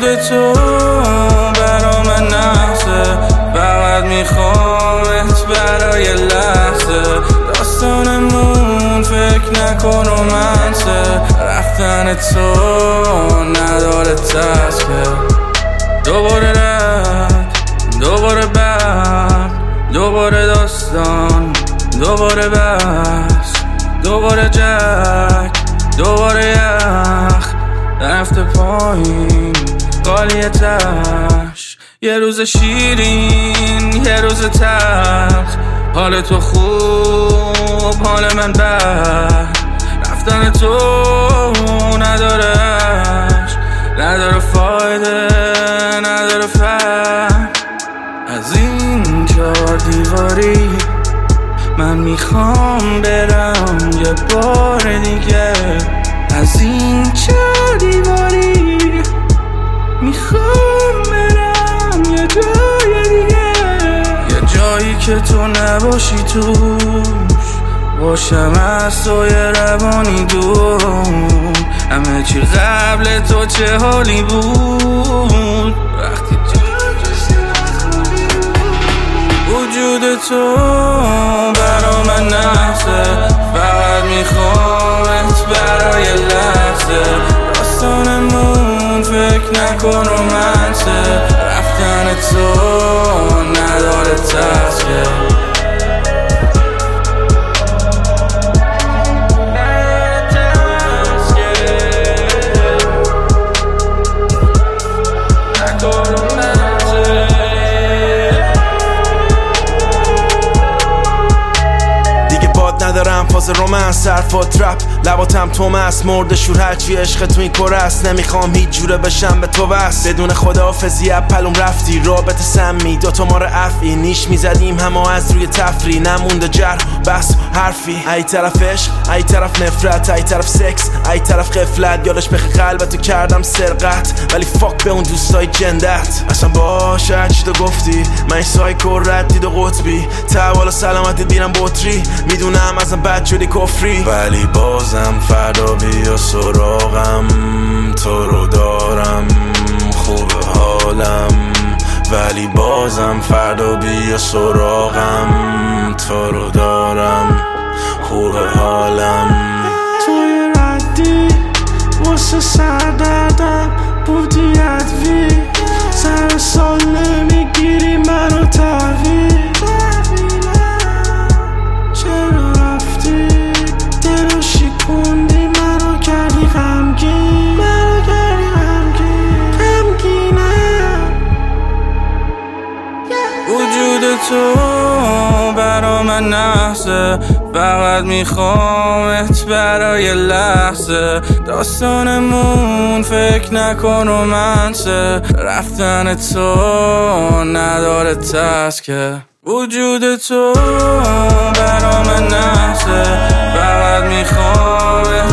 وجود تو برا من نحسه، فقط میخوامت برای لحظه. داستانمون فکر نکن رومنسه، رفتن تو نداره تسکه. دوباره رد، دوباره برد، دوباره داستان، دوباره بس، دوباره جک، دوباره یخ رفته پایین قالی تش. یه روز شیرین یه روز تلخ، حال تو خوب حال من بد. رفتن تو نداره فایده، نداره فهم. از این 4 دیواری من میخوام برم یه بار دیگه. از این 4 دیواری میخوام برم یه جای دیگه، یه جایی که تو نباشی توش، باشم از تو یه روانی دور. همه چی قبل تو چه حالی بود وقتی وجود تو برا من نحسه، فقط میخوامت برای لحظه. داستانمون فکر نکن رومنسه، رفتن تو نداره تسکه. ندارم فاز رومنس، حرفا ترپ، لباتم تومس، مرد شور هرچی عشق تو این کره است. نمیخوام هیچ جوره بشم به تو بس، بدون خداحافظی پلوم رفتی. رابطه سمی دوتا ما رو افعی نیش میزدیم همه از روی تفری، نمونده جرح بس حرفی. ای طرف عشق، ای طرف نفرت، ای طرف سکس، ای طرف غفلت. یادش بخی قلبتو کردم سرقت، ولی فاک به اون دوستای جندت. اصلا باشه هرچی تو گفتی، من این سایکو رد دید و قطبی. تحوال سلامتی بیرم بطری، میدونم ازم بد شدی کفری، ولی بازم فردا بیا سراغم. تو رو دارم خوب حالم، ولی بازم فردا بیا سراغم. تو رو دارم خوب حالم. توی ردی واسه سردردم بودی ادوی، سر سال نمیگیری منو تحویل. وجود تو برا من نحسه، فقط میخوامت برای لحظه. داستانمون فکر نکن رومنسه، رفتن تو نداره تسکه. وجود تو برا من نحسه، فقط میخوامت